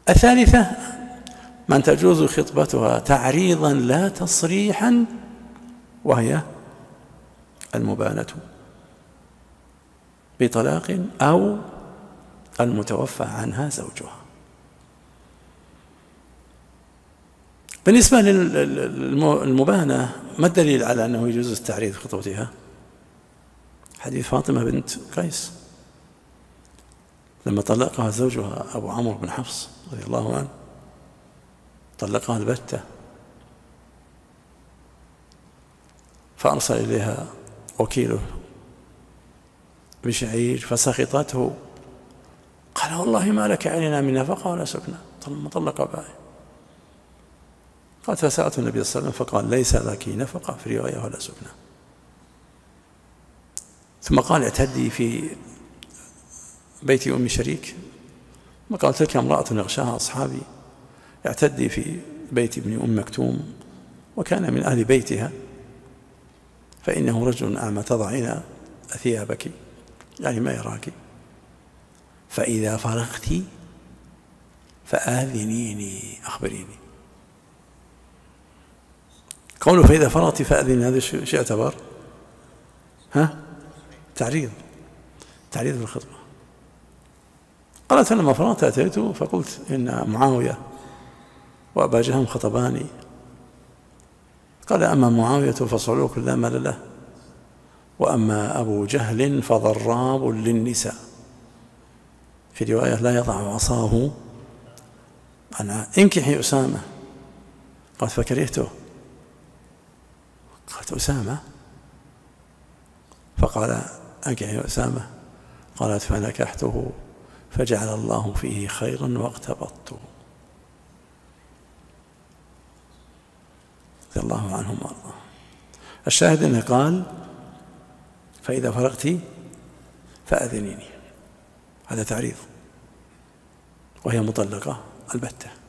الثالثة من تجوز خطبتها تعريضا لا تصريحا، وهي المبانة بطلاق أو المتوفى عنها زوجها. بالنسبة للمبانة، ما الدليل على أنه يجوز التعريض في خطبتها؟ حديث فاطمة بنت قيس لما طلقها زوجها أبو عمرو بن حفص رضي الله عنه، طلقها البتة، فأرسل إليها وكيله بشعير فسخطته، قال والله ما لك علينا من نفقة ولا سكنة، مطلقة بائع. قالت فسألت النبي صلى الله عليه وسلم فقال ليس لك نفقة في رواية ولا سكنة. ثم قال اعتدي في بيت أم شريك، وقال تلك امرأة يغشاها أصحابي، اعتدي في بيت ابن أم مكتوم وكان من أهل بيتها، فإنه رجل أعمى تضعين ثيابك، يعني ما يراك، فإذا فرغت فآذنيني أخبريني. قوله فإذا فرغت فأذني، هذا شيء اعتبر تعريض بالخطبة. قالت لما فرغت أتيت فقلت إن معاوية وأبا جهم خطباني. قال أما معاوية فصعلوك لا مال له، وأما أبو جهل فضراب للنساء، في رواية لا يضع عصاه عن انكحي أسامة. قالت فكرهته. قالت أسامة؟ فقال انكحي أسامة. قالت فنكحته فجعل الله فيه خيرا واغتبطته، رضي الله عنهم وارضاهم. الشاهد أنه قال فإذا فرغت فأذنيني، هذا تعريض، وهي مطلقة البتة.